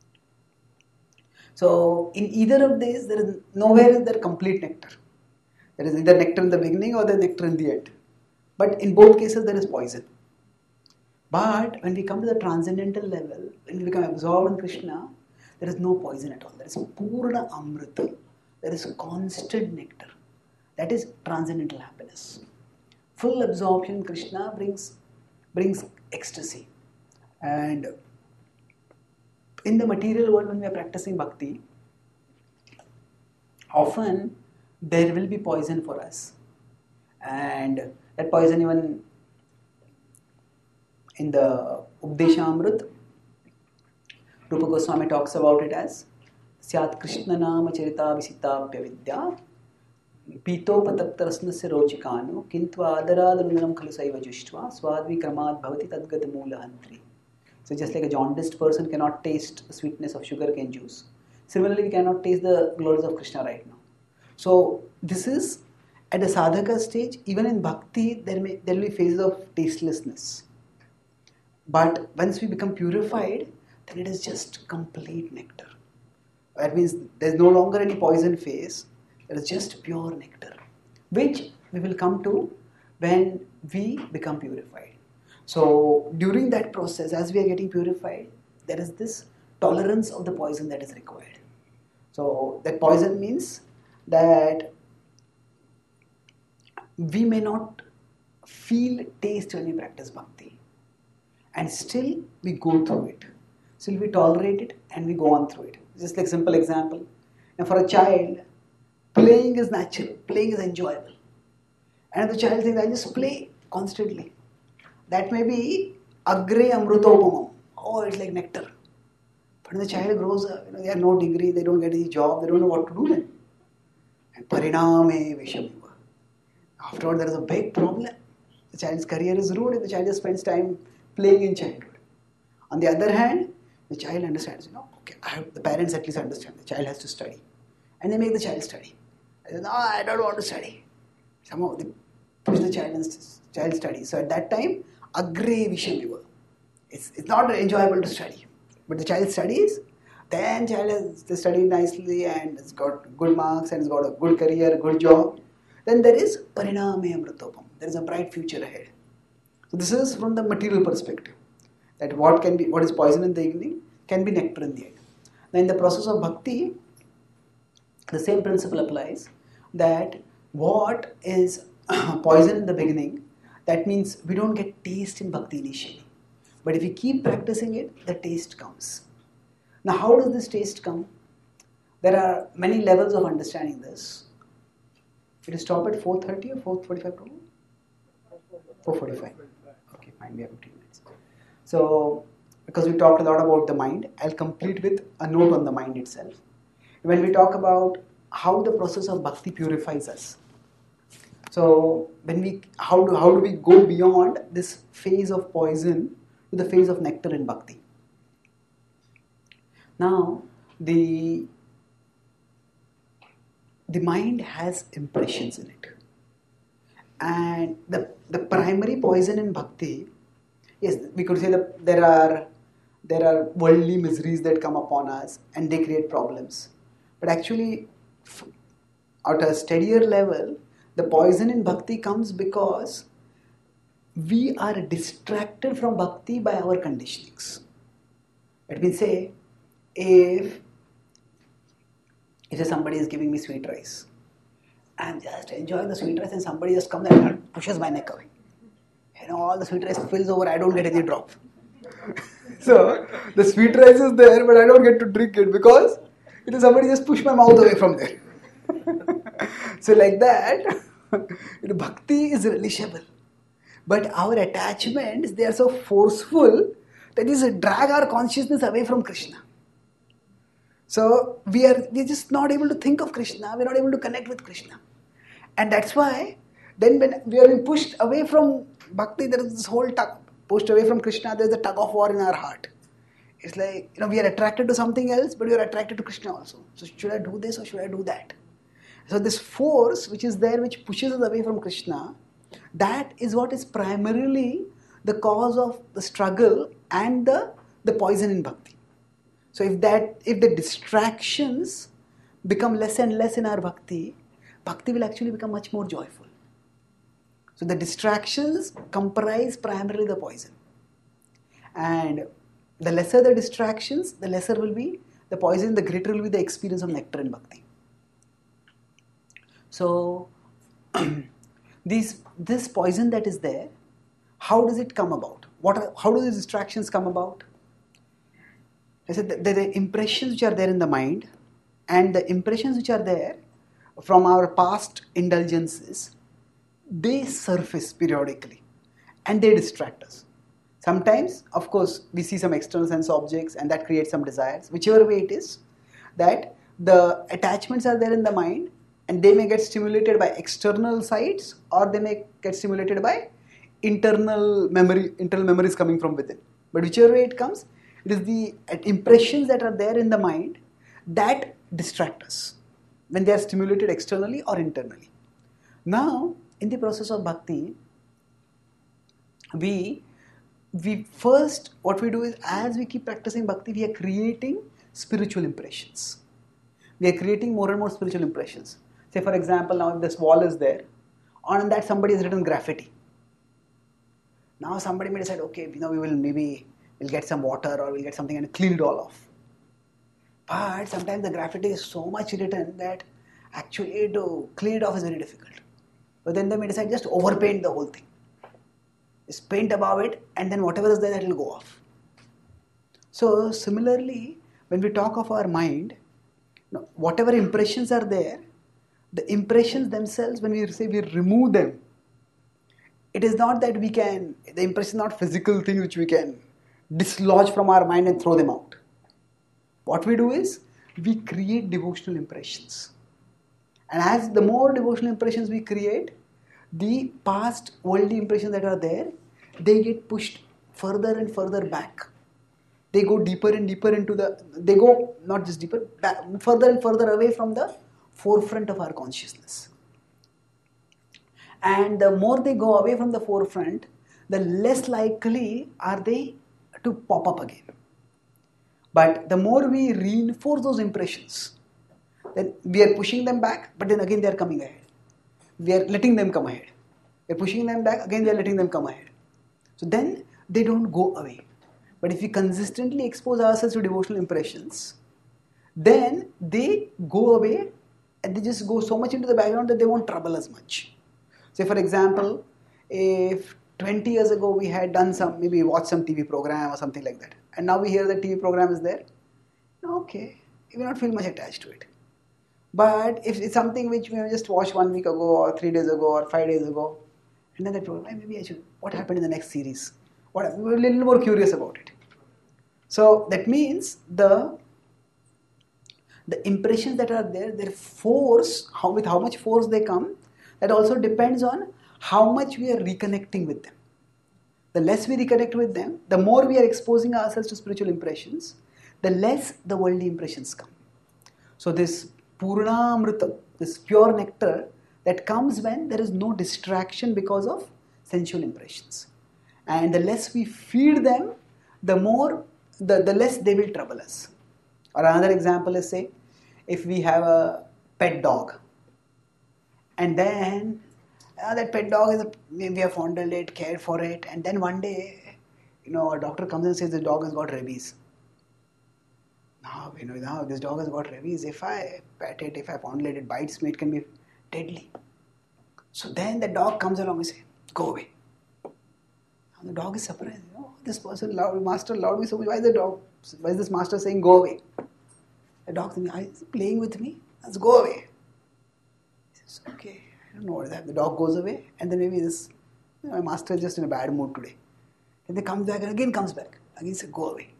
So, in either of these, there is nowhere is there complete nectar. There is either nectar in the beginning or there is nectar in the end. But in both cases, there is poison. But when we come to the transcendental level, when we become absorbed in Krishna, there is no poison at all. There is Purna Amrita. There is constant nectar. That is transcendental happiness. Full absorption in Krishna brings, brings ecstasy. And in the material world, when we are practicing bhakti, often there will be poison for us. And that poison, even in the Updeshamrut, Rupa Goswami talks about it as Syat Krishna Nama Charita Visitapya Vidya Pitopataptarasnasya Rochikano Kintva Adarad Kalu Saiva Jushtva Swadvi Kramad Bhavati Tadgata Mula Hantri. So just like a jaundiced person cannot taste the sweetness of sugarcane juice, similarly we cannot taste the glories of Krishna right now. So this is at the sadhaka stage. Even in bhakti there may there will be phases of tastelessness. But once we become purified, then it is just complete nectar. That means there is no longer any poison phase. There is just pure nectar, which we will come to when we become purified. So during that process, as we are getting purified, there is this tolerance of the poison that is required. So that poison means that we may not feel taste when we practice bhakti, and still we go through it. Still we tolerate it and we go on through it. Just like simple example. Now for a child, playing is natural, playing is enjoyable. And the child thinks, I just play constantly. That may be agre amrutopamam. Oh, it's like nectar. But when the child grows up, you know, they have no degree, they don't get any job, they don't know what to do then. And pariname vishamiva. Afterward, there is a big problem. The child's career is ruined if the child just spends time playing in childhood. On the other hand, the child understands, you know, okay, I have, the parents at least understand the child has to study. And they make the child study. They say, no, I don't want to study. Somehow they push the child and child study. So at that time, agre vishamiva. It's, it's not enjoyable to study. But the child studies, then child has they studied nicely and has got good marks and has got a good career, a good job. Then there is pariname amrutopam. There is a bright future ahead. So this is from the material perspective. That what can be, what is poison in the beginning can be nectar in the end. Now in the process of bhakti, the same principle applies, that what is poison in the beginning, that means we don't get taste in bhakti initially. But if we keep practicing it, the taste comes. Now how does this taste come? There are many levels of understanding this. It is stop at four thirty or four forty-five? four forty-five. Okay, fine, we have fifteen minutes. So, because we talked a lot about the mind, I'll complete with a note on the mind itself. When we talk about how the process of bhakti purifies us. So, when we how do how do we go beyond this phase of poison to the phase of nectar in bhakti? Now, the the mind has impressions in it, and the the primary poison in bhakti. Yes, we could say that there are there are worldly miseries that come upon us and they create problems. But actually, at a steadier level, the poison in bhakti comes because we are distracted from bhakti by our conditionings. Let me say, if, if somebody is giving me sweet rice, I'm just enjoying the sweet rice and somebody just comes and pushes my neck away. You know, all the sweet rice fills over, I don't get any drop. So, the sweet rice is there, but I don't get to drink it because it is somebody just pushed my mouth away from there. So, like that, you know, bhakti is relishable. But our attachments, they are so forceful that they drag our consciousness away from Krishna. So, we are we are just not able to think of Krishna, we are not able to connect with Krishna. And that's why, then when we are being pushed away from bhakti, there is this whole tug, pushed away from Krishna, there is a tug of war in our heart. It's like, you know, we are attracted to something else, but we are attracted to Krishna also. So should I do this or should I do that? So this force which is there, which pushes us away from Krishna, that is what is primarily the cause of the struggle and the, the poison in bhakti. So if that, if the distractions become less and less in our bhakti, bhakti will actually become much more joyful. So the distractions comprise primarily the poison. And the lesser the distractions, the lesser will be the poison, the greater will be the experience of nectar in bhakti. So these this poison that is there, how does it come about? What are, how do these distractions come about? I said that the impressions which are there in the mind and the impressions which are there from our past indulgences, they surface periodically and they distract us. Sometimes, of course, we see some external sense objects and that creates some desires. Whichever way it is, that the attachments are there in the mind and they may get stimulated by external sides or they may get stimulated by internal memory, internal memories coming from within. But whichever way it comes, it is the impressions that are there in the mind that distract us when they are stimulated externally or internally. Now, in the process of bhakti, we we first, what we do is, as we keep practicing bhakti, we are creating spiritual impressions. We are creating more and more spiritual impressions. Say, for example, now if this wall is there, on that somebody has written graffiti. Now somebody may decide, okay, you know, we will maybe we'll get some water or we'll get something and clean it all off. But sometimes the graffiti is so much written that actually to clean it off is very difficult. But then they may decide just overpaint the whole thing. Just paint above it and then whatever is there, that will go off. So similarly, when we talk of our mind, whatever impressions are there, the impressions themselves, when we say we remove them, it is not that we can, the impression is not physical things which we can dislodge from our mind and throw them out. What we do is, we create devotional impressions. And as the more devotional impressions we create, the past worldly impressions that are there, they get pushed further and further back. They go deeper and deeper into the, they go not just deeper, back, further and further away from the forefront of our consciousness. And the more they go away from the forefront, the less likely are they to pop up again. But the more we reinforce those impressions, then we are pushing them back, but then again they are coming ahead. We are letting them come ahead. We are pushing them back, again they are letting them come ahead. So then they don't go away. But if we consistently expose ourselves to devotional impressions, then they go away and they just go so much into the background that they won't trouble us much. Say for example, if twenty years ago we had done some, maybe watched some T V program or something like that, and now we hear the T V program is there, okay, we will not feel much attached to it. But if it's something which we just watched one week ago or three days ago or five days ago, and then that program, maybe I should, what happened in the next series? What, we're a little more curious about it. So that means the the impressions that are there, their force, how with how much force they come, that also depends on how much we are reconnecting with them. The less we reconnect with them, the more we are exposing ourselves to spiritual impressions, the less the worldly impressions come. So this Purnamrita, this pure nectar that comes when there is no distraction because of sensual impressions. And the less we feed them, the more, the, the less they will trouble us. Or another example is, say, if we have a pet dog, and then uh, that pet dog is, a, we have fondled it, cared for it, and then one day, you know, a doctor comes and says the dog has got rabies. Now, you know, now this dog has got rabies. If I pet it, if I fondle it, it bites me, it can be deadly. So then the dog comes along and says, go away. Now the dog is surprised. You know, this person, loud, master allowed me so much. Why is the dog, why is this master saying go away? The dog is saying, is he playing with me? Let's go away. He says, okay, I don't know what is that. The dog goes away, and then maybe this, you know, my master is just in a bad mood today. Then they comes back and again comes back. Again says, go away.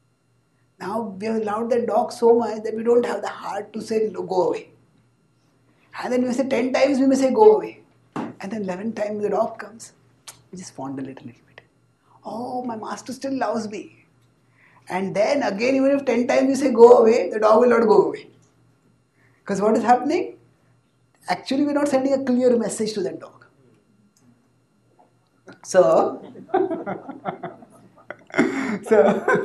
Now we have allowed that dog so much that we don't have the heart to say no, go away. And then we say ten times we may say go away. And then eleven times the dog comes, we just fondle it a little bit. Oh, my master still loves me. And then again, even if ten times we say go away, the dog will not go away. Because what is happening? Actually, we are not sending a clear message to that dog. So, so,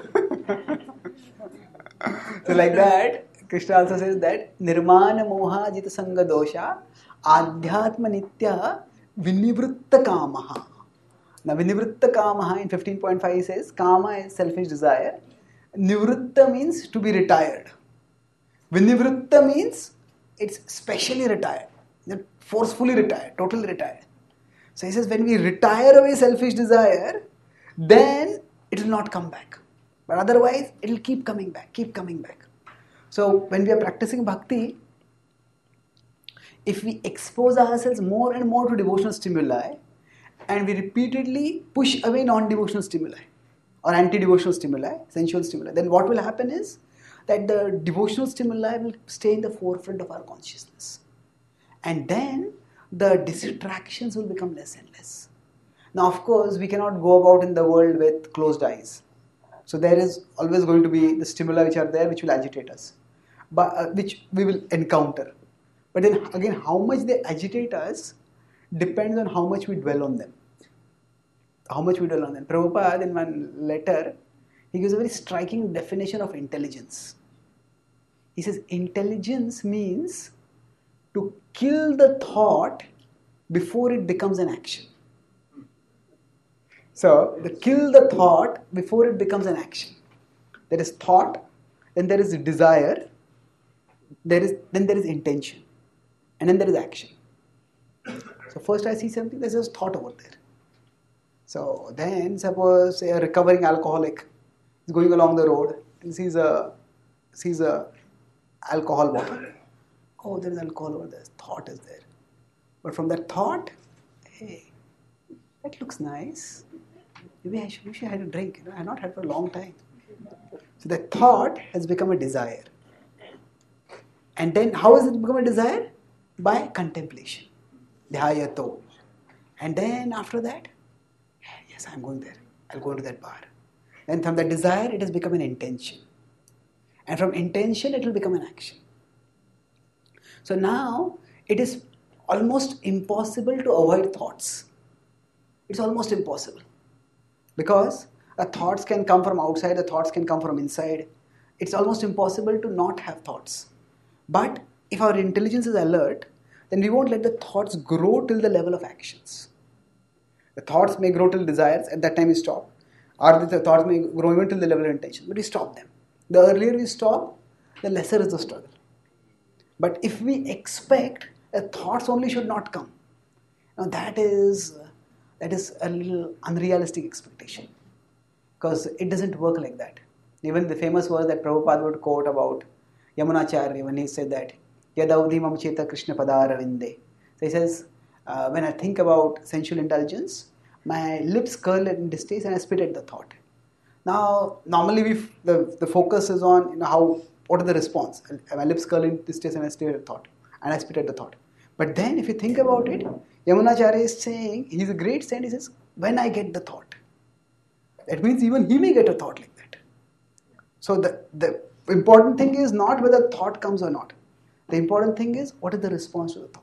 so like that, Krishna also says that Nirmana Moha Jita Sangha Dosha Adhyatma Nitya Vinivritta Kamaha. Now Vinivritta Kamaha in fifteen point five says Kama is selfish desire. Nivritta means to be retired. Vinivritta means it's specially retired. You're forcefully retired, totally retired. So he says, when we retire away selfish desire, then it will not come back. But otherwise, it will keep coming back, keep coming back. So when we are practicing bhakti, if we expose ourselves more and more to devotional stimuli, and we repeatedly push away non-devotional stimuli or anti-devotional stimuli, sensual stimuli, then what will happen is that the devotional stimuli will stay in the forefront of our consciousness. And then the distractions will become less and less. Now, of course, we cannot go about in the world with closed eyes. So there is always going to be the stimuli which are there, which will agitate us, but uh, which we will encounter. But then again, how much they agitate us depends on how much we dwell on them. How much we dwell on them. Prabhupada, in one letter, he gives a very striking definition of intelligence. He says, intelligence means to kill the thought before it becomes an action. So, the kill the thought before it becomes an action. There is thought, then there is desire, there is then there is intention, and then there is action. So first I see something, there's just thought over there. So then suppose say a recovering alcoholic is going along the road and sees a sees a alcohol bottle. Oh, there is alcohol over there. Thought is there. But from that thought, hey, that looks nice. Maybe I should, maybe I had a drink. You know, I have not had for a long time. So the thought has become a desire. And then how has it become a desire? By contemplation. Dhyayato. And then after that, yes, I'm going there. I'll go to that bar. Then from that desire, it has become an intention. And from intention, it will become an action. So now, it is almost impossible to avoid thoughts. It's almost impossible. Because the thoughts can come from outside, the thoughts can come from inside. It's almost impossible to not have thoughts. But if our intelligence is alert, then we won't let the thoughts grow till the level of actions. The thoughts may grow till desires, at that time we stop. Or the thoughts may grow even till the level of intention, but we stop them. The earlier we stop, the lesser is the struggle. But if we expect that thoughts only should not come, now that is, that is a little unrealistic expectation. Because it doesn't work like that. Even the famous verse that Prabhupada would quote about Yamunacharya when he said that, Yadaudhi mam cheta Krishna padaravinde. So he says, uh, when I think about sensual indulgence, my lips curl in distaste and I spit at the thought. Now, normally we f- the, the focus is on you know, how, what is the response? My lips curl in distaste and I spit at the thought. And I spit at the thought. But then if you think about it, Yamunacharya is saying, he's a great saint, he says, when I get the thought. That means even he may get a thought like that. So the, the important thing is not whether thought comes or not. The important thing is what is the response to the thought.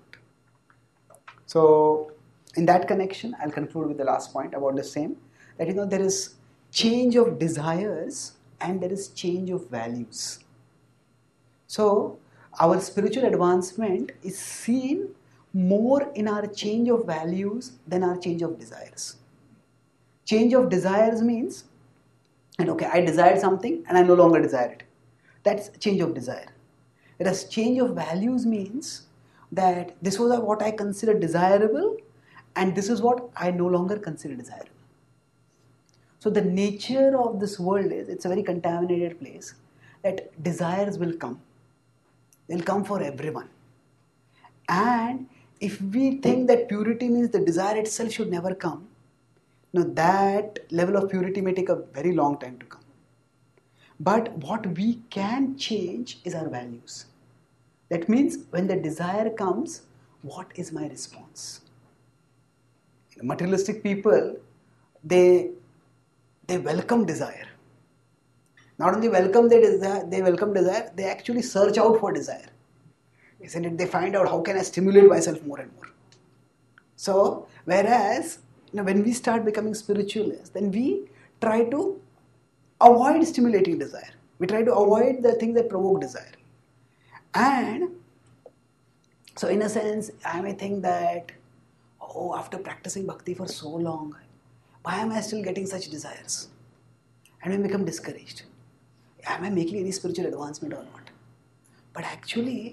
So in that connection, I'll conclude with the last point about the same. That you know there is change of desires and there is change of values. So our spiritual advancement is seen more in our change of values than our change of desires. Change of desires means, and okay, I desired something and I no longer desire it. That's change of desire. Whereas change of values means that this was what I consider desirable and this is what I no longer consider desirable. So the nature of this world is, it's a very contaminated place, that desires will come. They'll come for everyone. And if we think that purity means the desire itself should never come, now that level of purity may take a very long time to come. But what we can change is our values. That means when the desire comes, what is my response? Materialistic people, they, they welcome desire. Not only welcome their desire, they welcome desire, they actually search out for desire. Isn't it? They find out how can I stimulate myself more and more. So, whereas you know, when we start becoming spiritualists, then we try to avoid stimulating desire. We try to avoid the things that provoke desire. And so in a sense, I may think that, oh, after practicing bhakti for so long, why am I still getting such desires? And we become discouraged. Am I making any spiritual advancement or not? But actually,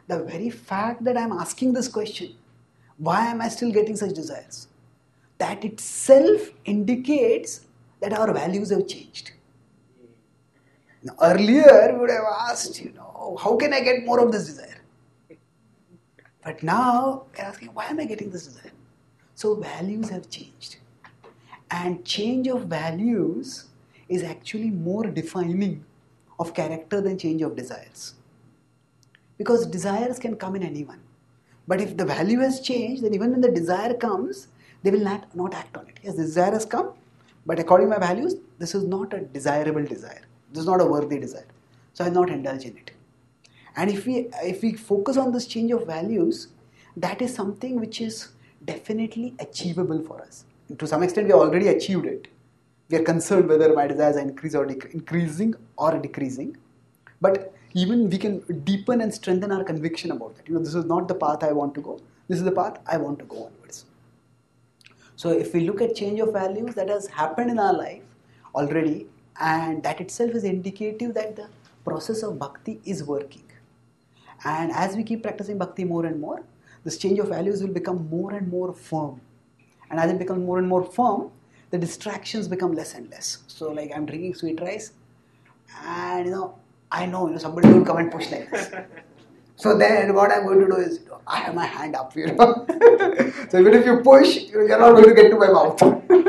the very fact that I'm asking this question, why am I still getting such desires? That itself indicates that our values have changed. Now, earlier we would have asked, you know, how can I get more of this desire? But now we're asking, why am I getting this desire? So values have changed. And change of values is actually more defining of character than change of desires. Because desires can come in anyone. But if the value has changed, then even when the desire comes, they will not, not act on it. Yes, the desire has come, but according to my values, this is not a desirable desire. This is not a worthy desire. So I will not indulge in it. And if we if we focus on this change of values, that is something which is definitely achievable for us. To some extent, we have already achieved it. We are concerned whether my desires are increase or dec- increasing or decreasing. But even we can deepen and strengthen our conviction about that. You know, this is not the path I want to go. This is the path I want to go onwards. So if we look at change of values, that has happened in our life already, and that itself is indicative that the process of bhakti is working. And as we keep practicing bhakti more and more, this change of values will become more and more firm. And as it becomes more and more firm, the distractions become less and less. So like I'm drinking sweet rice, and you know, I know, you know somebody will come and push like this. So then what I'm going to do is, you know, I have my hand up, you know. So even if you push, you're not going to get to my mouth.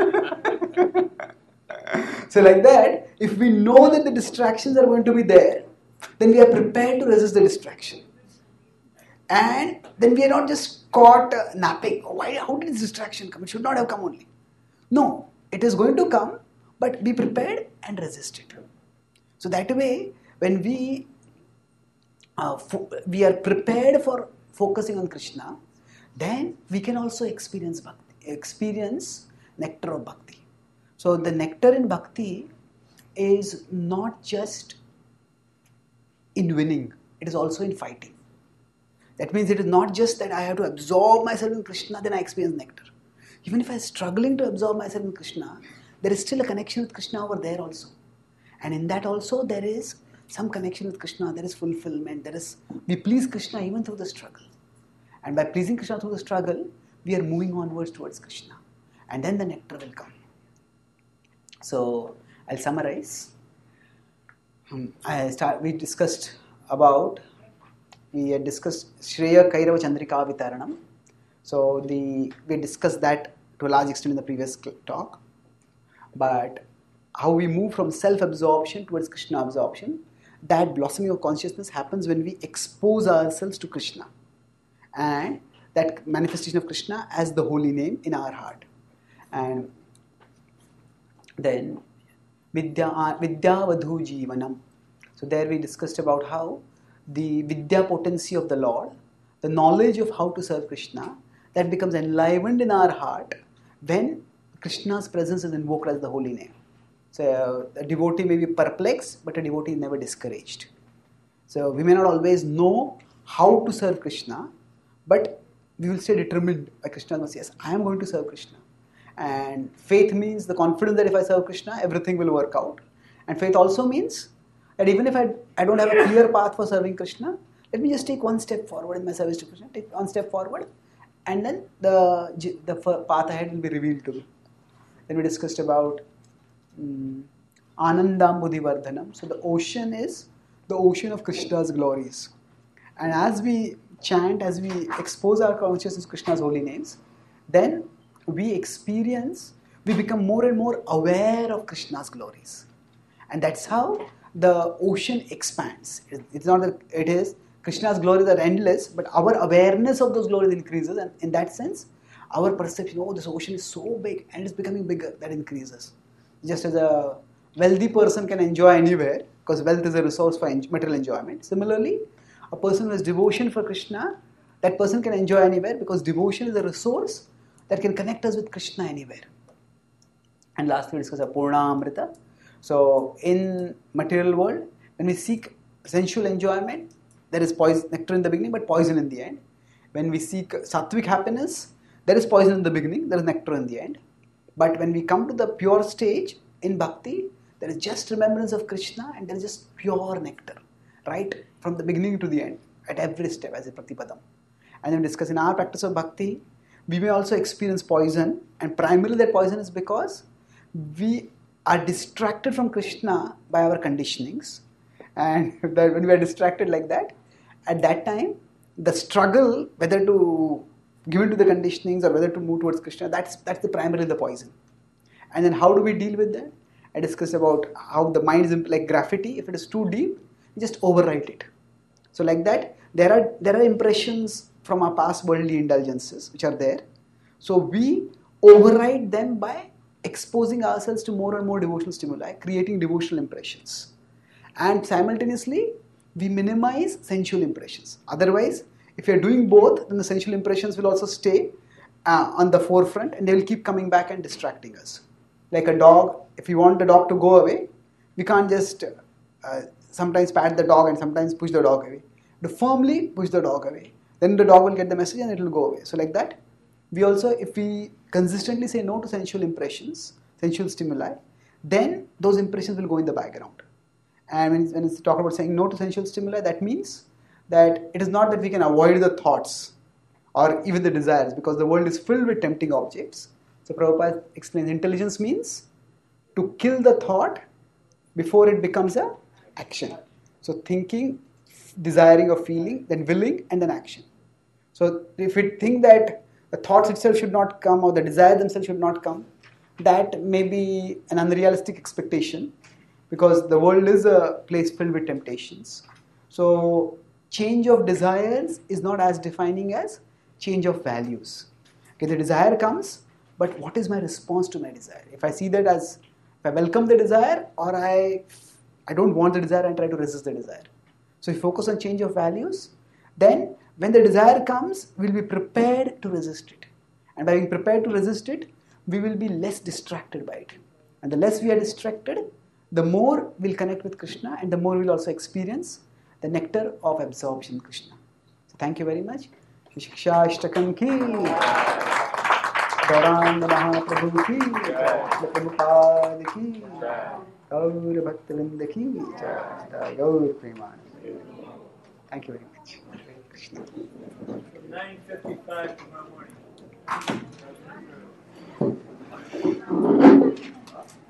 So like that, if we know that the distractions are going to be there, then we are prepared to resist the distraction. And then we are not just caught uh, napping. Oh, why? How did this distraction come? It should not have come only. No, it is going to come, but be prepared and resist it. So that way, when we uh, fo- we are prepared for focusing on Krishna, then we can also experience bhakti, experience nectar of bhakti. So the nectar in bhakti is not just in winning, it is also in fighting. That means it is not just that I have to absorb myself in Krishna, then I experience nectar. Even if I am struggling to absorb myself in Krishna, there is still a connection with Krishna over there also. And in that also there is some connection with Krishna, there is fulfillment, there is, we please Krishna even through the struggle. And by pleasing Krishna through the struggle, we are moving onwards towards Krishna. And then the nectar will come. So, I'll summarize. Um, I start, we discussed about, we had discussed Shreya Kairava Chandrika Vitaranam. So, the we discussed that to a large extent in the previous talk. But how we move from self-absorption towards Krishna absorption, that blossoming of consciousness happens when we expose ourselves to Krishna. And that manifestation of Krishna as the holy name in our heart. And then Vidya, Vidya Vadhu Jivanam. So there we discussed about how the Vidya potency of the Lord, the knowledge of how to serve Krishna, that becomes enlivened in our heart when Krishna's presence is invoked as the holy name. So a devotee may be perplexed, but a devotee is never discouraged. So we may not always know how to serve Krishna, but we will stay determined by Krishna must say, yes, I am going to serve Krishna. And faith means the confidence that if I serve Krishna, everything will work out. And faith also means that even if I, I don't have a clear path for serving Krishna, let me just take one step forward in my service to Krishna, take one step forward, and then the, the path ahead will be revealed to me. Then we discussed about um, Anandam Buddhivardhanam. So the ocean is the ocean of Krishna's glories. And as we chant, as we expose our consciousness to Krishna's holy names, then we experience, we become more and more aware of Krishna's glories. And that's how the ocean expands. It's not that it is, Krishna's glories are endless, but our awareness of those glories increases. And in that sense, our perception, oh, this ocean is so big and it's becoming bigger, that increases. Just as a wealthy person can enjoy anywhere, because wealth is a resource for material enjoyment. Similarly, a person who has devotion for Krishna, that person can enjoy anywhere because devotion is a resource that can connect us with Krishna anywhere. And lastly, we discussed Purna Amrita. So, in material world, when we seek sensual enjoyment, there is poison, nectar in the beginning, but poison in the end. When we seek sattvic happiness, there is poison in the beginning, there is nectar in the end. But when we come to the pure stage in bhakti, there is just remembrance of Krishna and there is just pure nectar, right from the beginning to the end. at every step as a Pratipadam. And then we discuss in our practice of bhakti, we may also experience poison, and primarily that poison is because we are distracted from Krishna by our conditionings. And that when we are distracted like that, at that time, the struggle whether to give in to the conditionings or whether to move towards Krishna, that's that's the primarily the poison. And then how do we deal with that? I discussed about how the mind is like graffiti. If it is too deep, we just overwrite it. So like that, there are there are impressions from our past worldly indulgences which are there. So we override them by exposing ourselves to more and more devotional stimuli, creating devotional impressions. And simultaneously, we minimize sensual impressions. Otherwise, if you are doing both, then the sensual impressions will also stay uh, on the forefront and they will keep coming back and distracting us. Like a dog, if you want the dog to go away, we can't just uh, sometimes pat the dog and sometimes push the dog away. To firmly push the dog away. Then the dog will get the message and it will go away. So like that, we also, if we consistently say no to sensual impressions, sensual stimuli, then those impressions will go in the background. And when, when it's talk about saying no to sensual stimuli, that means that it is not that we can avoid the thoughts or even the desires, because the world is filled with tempting objects. So Prabhupada explains intelligence means to kill the thought before it becomes a action. So thinking, desiring or feeling, then willing, and then action. So if we think that the thoughts itself should not come or the desires themselves should not come, that may be an unrealistic expectation, because the world is a place filled with temptations. So change of desires is not as defining as change of values. Okay, the desire comes, but what is my response to my desire? If I see that as, if I welcome the desire or I, I don't want the desire and try to resist the desire. So if you focus on change of values, then when the desire comes, we'll be prepared to resist it. And by being prepared to resist it, we will be less distracted by it. And the less we are distracted, the more we'll connect with Krishna and the more we'll also experience the nectar of absorption in Krishna. So thank you very much. Shiksha Ashtakam ki, Gauranga Mahaprabhu ki, Prabhupada ki, Gaur Bhaktivinoda ki, Gaur Premanand. Thank you very much. Krishna. nine fifty-five tomorrow morning.